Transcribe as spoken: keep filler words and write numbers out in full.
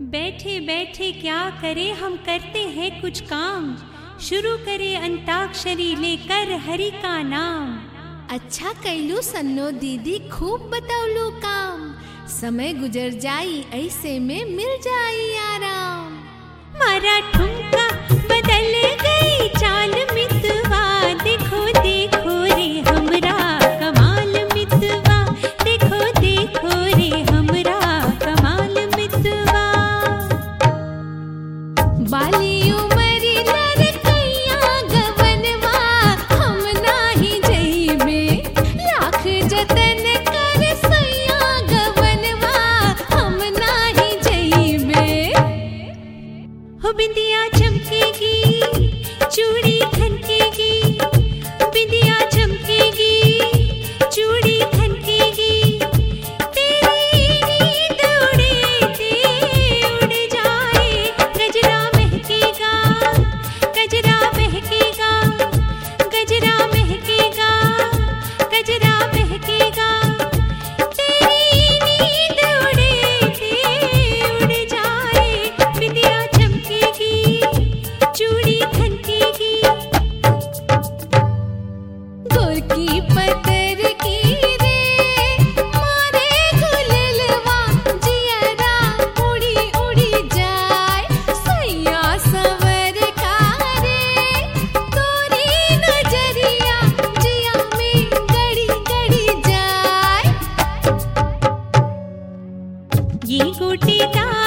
बैठे बैठे क्या करे हम करते हैं कुछ काम, शुरू करे अंताक्षरी लेकर हरि का नाम। अच्छा कैलू सन्नो दीदी, खूब बतौलू काम। समय गुजर जाई ऐसे में मिल जाई आराम। मारा ठुमका बदल गई चाल मितवा, देखो देखो रे हमरा कमाल मितवा, देखो देखो रे हमरा कमाल मितवा। बाली उमरी लड़कैया गवनवा, हम नाही जइबे लाख जतन कर सैया गवनवा, हम नाही जइबे। हो बिंदिया चमकेगी चूड़ी खनकेगी, बिंदिया चमकेगी चूड़ी खनकेगी, तेरी नींद उड़े उड़ जाए। गजरा महकेगा गजरा महकेगा, गजरा महकेगा गजरा महकेगा, तेरी नींद उड़े उड़ जाए। बिंदिया चमकेगी चूड़ी खनकेगी। गोरकी पतर की रे मारे गुललवा, जियरा उड़ी उड़ी जाए। सैया सवर का रे तोरी नजरिया, जिया में गड़ी गड़ी जाए। ये गोटेदार